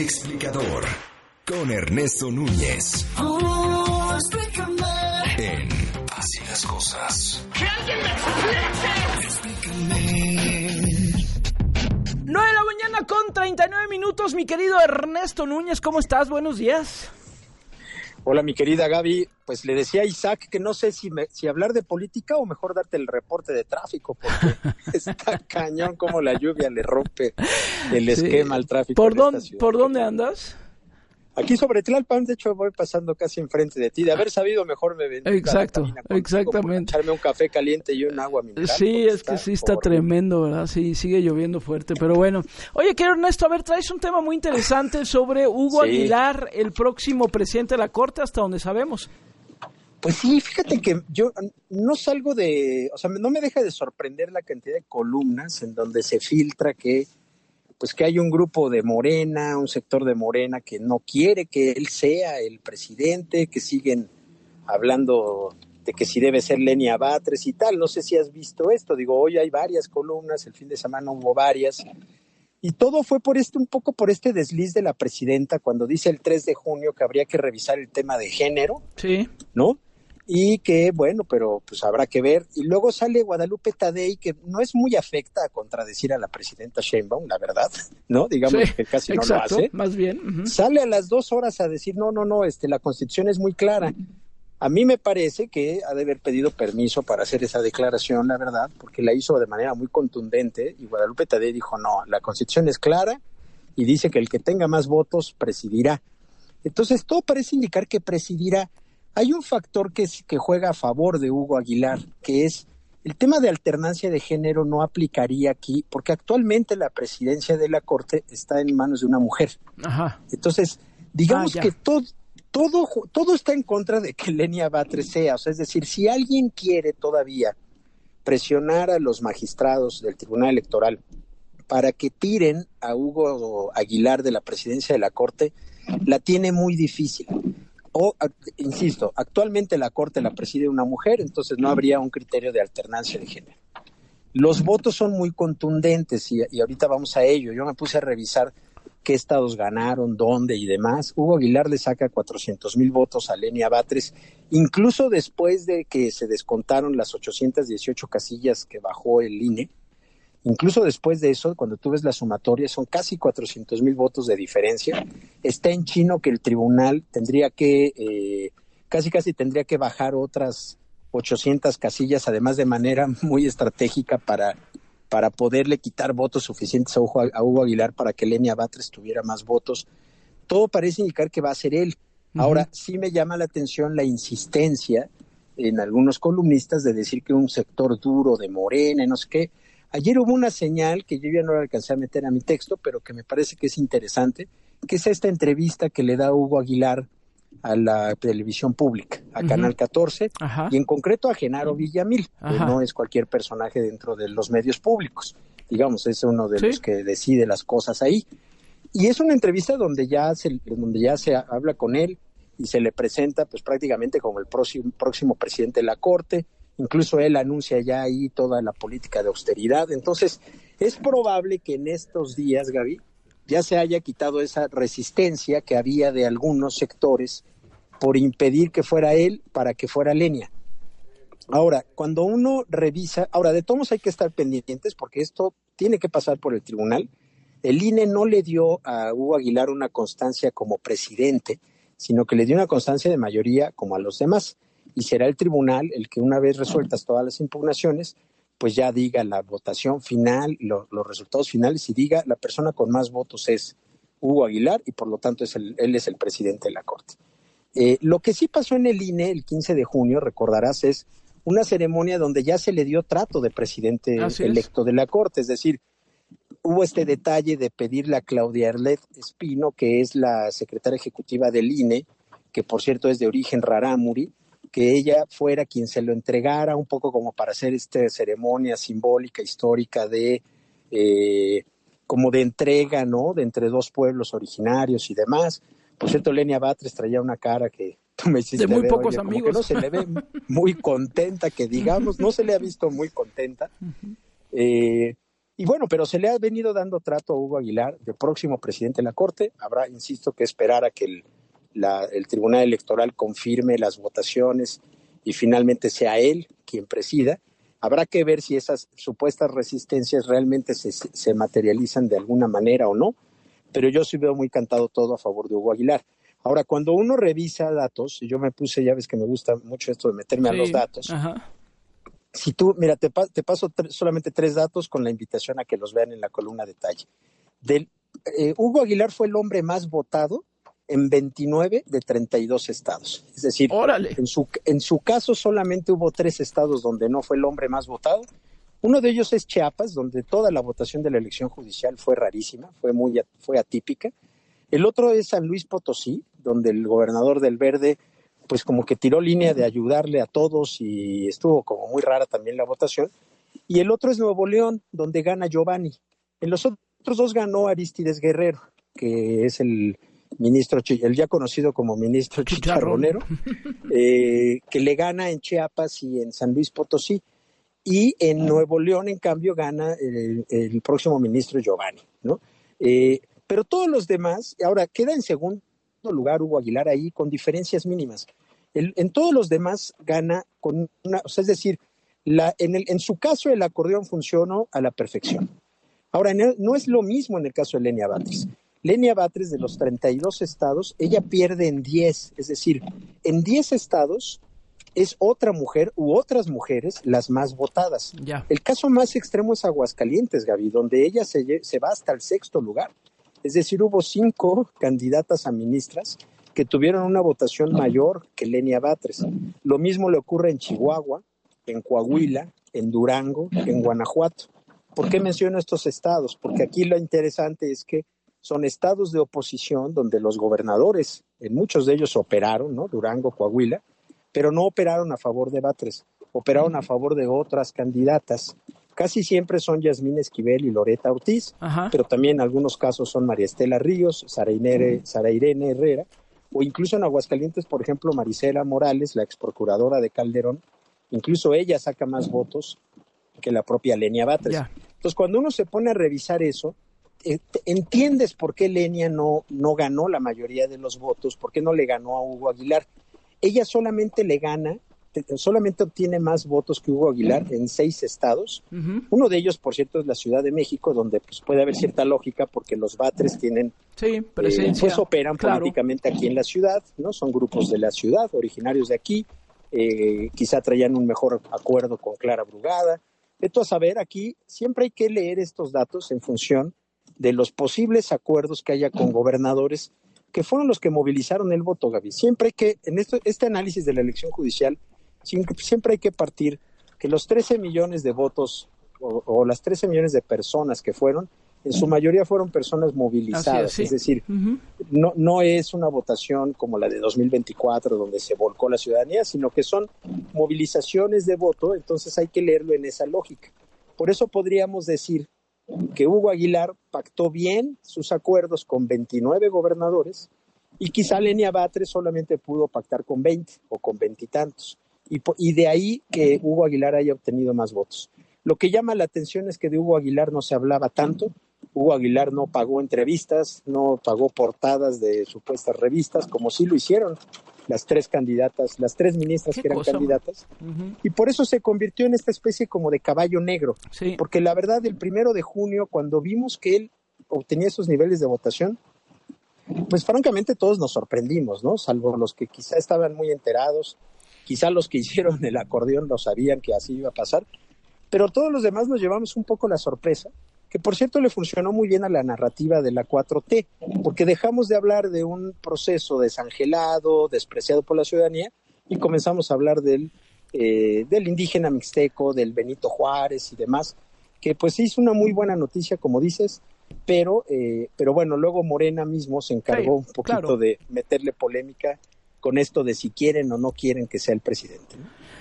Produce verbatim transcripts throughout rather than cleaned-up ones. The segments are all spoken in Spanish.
explicador con Ernesto Núñez. Oh, explícame. En Así las cosas. ¡Que alguien me explique! Explícame. nueve de la mañana con treinta y nueve minutos, mi querido Ernesto Núñez, ¿cómo estás? Buenos días. Hola, mi querida Gaby. Pues le decía a Isaac que no sé si, me, si hablar de política o mejor darte el reporte de tráfico, porque está cañón como la lluvia le rompe el esquema sí. al tráfico. ¿Por, en dónde, esta ciudad. ¿Por dónde andas? Aquí sobre Tlalpan, de hecho voy pasando casi enfrente de ti. De haber sabido mejor me vendría. Exacto, exactamente. Echarme un café caliente y un agua mineral. Sí, es que sí está horrible. Tremendo, ¿verdad? Sí, sigue lloviendo fuerte, pero bueno. Oye, quiero Ernesto, a ver, traes un tema muy interesante sobre Hugo sí. Aguilar, el próximo presidente de la Corte, hasta donde sabemos. Pues sí, fíjate que yo no salgo de, o sea, no me deja de sorprender la cantidad de columnas en donde se filtra que pues que hay un grupo de Morena, un sector de Morena que no quiere que él sea el presidente, que siguen hablando de que si debe ser Lenia Batres y tal. No sé si has visto esto, digo, hoy hay varias columnas, el fin de semana hubo varias, y todo fue por este, un poco por este desliz de la presidenta cuando dice el tres de junio que habría que revisar el tema de género, sí, ¿no? Y que, bueno, pero pues habrá que ver. Y luego sale Guadalupe Tadei, que no es muy afecta a contradecir a la presidenta Sheinbaum, la verdad, ¿no? Digamos sí, que casi exacto, no lo hace. Más bien. Uh-huh. Sale a las dos horas a decir, no, no, no, este, la Constitución es muy clara. A mí me parece que ha de haber pedido permiso para hacer esa declaración, la verdad, porque la hizo de manera muy contundente, y Guadalupe Tadei dijo, no, la Constitución es clara, y dice que el que tenga más votos presidirá. Entonces, todo parece indicar que presidirá. Hay un factor que, es, que juega a favor de Hugo Aguilar, que es el tema de alternancia de género no aplicaría aquí, porque actualmente la presidencia de la Corte está en manos de una mujer. Ajá. Entonces, digamos ah, que todo, todo, todo está en contra de que Lenia Batres sea. O sea, es decir, si alguien quiere todavía presionar a los magistrados del Tribunal Electoral para que tiren a Hugo Aguilar de la presidencia de la Corte, la tiene muy difícil. O, insisto, actualmente la Corte la preside una mujer, entonces no habría un criterio de alternancia de género. Los votos son muy contundentes y, y ahorita vamos a ello. Yo me puse a revisar qué estados ganaron, dónde y demás. Hugo Aguilar le saca cuatrocientos mil votos a Lenia Batres, incluso después de que se descontaron las ochocientas dieciocho casillas que bajó el I N E. Incluso después de eso, cuando tú ves la sumatoria, son casi cuatrocientos mil votos de diferencia. Está en chino que el tribunal tendría que, eh, casi casi tendría que bajar otras ochocientas casillas, además de manera muy estratégica para, para poderle quitar votos suficientes a Hugo, a Hugo Aguilar para que Lenia Batres tuviera más votos. Todo parece indicar que va a ser él. Uh-huh. Ahora, sí me llama la atención la insistencia en algunos columnistas de decir que un sector duro de Morena, no sé qué. Ayer hubo una señal que yo ya no la alcancé a meter a mi texto, pero que me parece que es interesante, que es esta entrevista que le da Hugo Aguilar a la televisión pública, a uh-huh. Canal catorce, Ajá. y en concreto a Genaro Villamil, Ajá. que no es cualquier personaje dentro de los medios públicos, digamos, es uno de ¿Sí? los que decide las cosas ahí. Y es una entrevista donde ya se, donde ya se habla con él y se le presenta pues prácticamente como el próximo, próximo presidente de la Corte. Incluso él anuncia ya ahí toda la política de austeridad. Entonces, es probable que en estos días, Gaby, ya se haya quitado esa resistencia que había de algunos sectores por impedir que fuera él para que fuera Lenia. Ahora, cuando uno revisa, ahora de todos hay que estar pendientes porque esto tiene que pasar por el tribunal. El I N E no le dio a Hugo Aguilar una constancia como presidente, sino que le dio una constancia de mayoría como a los demás. Y será el tribunal el que una vez resueltas todas las impugnaciones, pues ya diga la votación final, lo, los resultados finales y diga la persona con más votos es Hugo Aguilar y por lo tanto es el, él es el presidente de la Corte. Eh, lo que sí pasó en el I N E el quince de junio, recordarás, es una ceremonia donde ya se le dio trato de presidente Así electo es. de la Corte, es decir, hubo este detalle de pedirle a Claudia Erlet Espino, que es la secretaria ejecutiva del I N E, que por cierto es de origen rarámuri, que ella fuera quien se lo entregara, un poco como para hacer esta ceremonia simbólica, histórica de, eh, como de entrega, ¿no?, de entre dos pueblos originarios y demás. Por cierto, Lenia Batres traía una cara que tú me hiciste de muy ver, pocos oye, amigos. Como que no se le ve muy contenta, que digamos, no se le ha visto muy contenta. Eh, Y bueno, pero se le ha venido dando trato a Hugo Aguilar de próximo presidente de la Corte. Habrá, insisto, que esperar a que el, la, el Tribunal Electoral confirme las votaciones y finalmente sea él quien presida. Habrá que ver si esas supuestas resistencias realmente se, se materializan de alguna manera o no, pero yo sí veo muy cantado todo a favor de Hugo Aguilar. Ahora, cuando uno revisa datos, y yo me puse, ya ves que me gusta mucho esto de meterme sí, a los datos, ajá. Si tú, mira, te, te paso tre- solamente tres datos con la invitación a que los vean en la columna detalle. Del, eh, Hugo Aguilar fue el hombre más votado en veintinueve de treinta y dos estados. Es decir, en su, en su caso solamente hubo tres estados donde no fue el hombre más votado. Uno de ellos es Chiapas, donde toda la votación de la elección judicial fue rarísima, fue muy fue atípica. El otro es San Luis Potosí, donde el gobernador del Verde pues como que tiró línea de ayudarle a todos y estuvo como muy rara también la votación. Y el otro es Nuevo León, donde gana Giovanni. En los otros dos ganó Arístides Guerrero, que es el ministro, el ya conocido como ministro chicharronero, eh, que le gana en Chiapas y en San Luis Potosí. Y en Nuevo León, en cambio, gana el, el próximo ministro Giovanni, ¿no? Eh, pero todos los demás, ahora queda en segundo lugar Hugo Aguilar ahí con diferencias mínimas. El, en todos los demás gana con una, o sea, es decir, la, en, el, en su caso el acordeón funcionó a la perfección. Ahora, en el, no es lo mismo en el caso de Lenia Batres. Lenia Batres, de los treinta y dos estados, ella pierde en diez, es decir, en diez estados es otra mujer u otras mujeres las más votadas. Ya. El caso más extremo es Aguascalientes, Gaby, donde ella se, se va hasta el sexto lugar. Es decir, hubo cinco candidatas a ministras que tuvieron una votación mayor que Lenia Batres. Lo mismo le ocurre en Chihuahua, en Coahuila, en Durango, en Guanajuato. ¿Por qué menciono estos estados? Porque aquí lo interesante es que son estados de oposición donde los gobernadores, en muchos de ellos operaron, ¿no? Durango, Coahuila, pero no operaron a favor de Batres, operaron a favor de otras candidatas. Casi siempre son Yasmín Esquivel y Loreta Ortiz, ajá, pero también en algunos casos son María Estela Ríos, Sara, Inere, Sara Irene Herrera, o incluso en Aguascalientes, por ejemplo, Marisela Morales, la ex procuradora de Calderón, incluso ella saca más votos que la propia Lenia Batres. Yeah. Entonces, cuando uno se pone a revisar eso, eh, entiendes por qué Lenia no, no ganó la mayoría de los votos, por qué no le ganó a Hugo Aguilar. Ella solamente le gana, solamente obtiene más votos que Hugo Aguilar en seis estados. Uh-huh. Uno de ellos, por cierto, es la Ciudad de México, donde pues, puede haber cierta lógica porque los Batres tienen, sí, presencia. Eh, pues operan claro. políticamente aquí en la ciudad, ¿no? Son grupos de la ciudad, originarios de aquí, eh, quizá traían un mejor acuerdo con Clara Brugada. Esto a saber, aquí siempre hay que leer estos datos en función de los posibles acuerdos que haya con gobernadores que fueron los que movilizaron el voto, Gaby. Siempre hay que, en esto, este análisis de la elección judicial, siempre hay que partir que los trece millones de votos o, o las trece millones de personas que fueron, en su mayoría fueron personas movilizadas. Es, sí. es decir, uh-huh. no, no es una votación como la de dos mil veinticuatro donde se volcó la ciudadanía, sino que son movilizaciones de voto, entonces hay que leerlo en esa lógica. Por eso podríamos decir que Hugo Aguilar pactó bien sus acuerdos con veintinueve gobernadores y quizá Lenia Batres solamente pudo pactar con veinte o con veintitantos. Y, y de ahí que Hugo Aguilar haya obtenido más votos. Lo que llama la atención es que de Hugo Aguilar no se hablaba tanto. Hugo Aguilar no pagó entrevistas, no pagó portadas de supuestas revistas, como sí lo hicieron las tres candidatas, las tres ministras que eran cosa? candidatas. Uh-huh. Y por eso se convirtió en esta especie como de caballo negro. Sí. Porque la verdad, el primero de junio, cuando vimos que él obtenía esos niveles de votación, pues francamente todos nos sorprendimos, ¿no? Salvo los que quizá estaban muy enterados, quizá los que hicieron el acordeón lo sabían que así iba a pasar, pero todos los demás nos llevamos un poco la sorpresa, que por cierto le funcionó muy bien a la narrativa de la cuatro T, porque dejamos de hablar de un proceso desangelado, despreciado por la ciudadanía, y comenzamos a hablar del, eh, del indígena mixteco, del Benito Juárez y demás, que pues hizo una muy buena noticia, como dices, pero, eh, pero bueno, luego Morena mismo se encargó sí, un poquito claro. de meterle polémica con esto de si quieren o no quieren que sea el presidente, ¿no?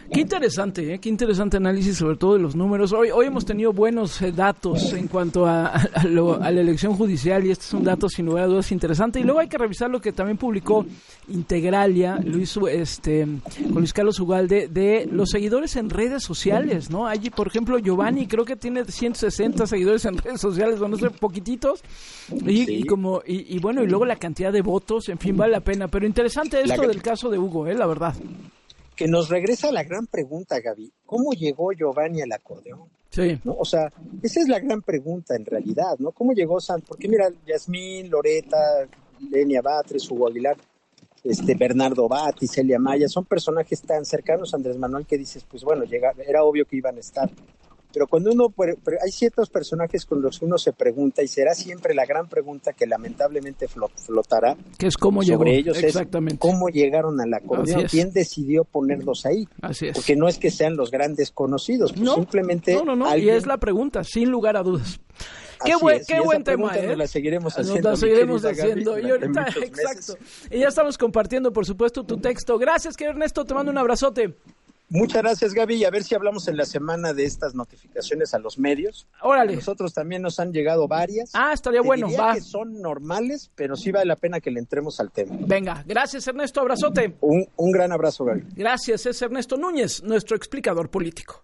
Qué interesante, ¿eh? Qué interesante análisis, sobre todo de los números. Hoy, hoy hemos tenido buenos eh, datos en cuanto a, a, lo, a la elección judicial, y este es un dato sin lugar a dudas interesante. Y luego hay que revisar lo que también publicó Integralia, Luis, este, con Luis Carlos Ugalde, de los seguidores en redes sociales, ¿no? Allí, por ejemplo, Giovanni creo que tiene ciento sesenta seguidores en redes sociales, o no sé, poquititos. Y, sí. y como y, y bueno, y luego la cantidad de votos, en fin, vale la pena. Pero interesante esto la... del caso de Hugo, ¿eh? La verdad. Que nos regresa la gran pregunta, Gaby. ¿Cómo llegó Giovanni al acordeón? Sí. ¿No? O sea, esa es la gran pregunta en realidad, ¿no? ¿Cómo llegó San? Porque mira, Yasmín, Loreta, Lenia Batres, Hugo Aguilar, este Bernardo Bati, Celia Maya, son personajes tan cercanos a Andrés Manuel que dices, pues bueno, llega, era obvio que iban a estar. Pero cuando uno, pero hay ciertos personajes con los que uno se pregunta, y será siempre la gran pregunta que lamentablemente flotará, que es cómo sobre llegó, ellos, exactamente. Es cómo llegaron al acordeón, quién decidió ponerlos ahí. Así es. Porque no es que sean los grandes conocidos, pues no, simplemente... No, no, no, alguien... y es la pregunta, sin lugar a dudas. Qué buen, qué buen tema, ¿eh? Nos la seguiremos haciendo. Nos la seguiremos haciendo. Gaby, y ahorita, exacto. Meses. Y ya estamos compartiendo, por supuesto, tu texto. Gracias, querido Ernesto, te mando un abrazote. Muchas gracias, Gaby, y a ver si hablamos en la semana de estas notificaciones a los medios. Órale. A nosotros también nos han llegado varias. Ah, estaría Te bueno, diría va. que son normales, pero sí vale la pena que le entremos al tema. Venga, gracias, Ernesto, abrazote. Un, un gran abrazo, Gaby. Gracias, es Ernesto Núñez, nuestro explicador político.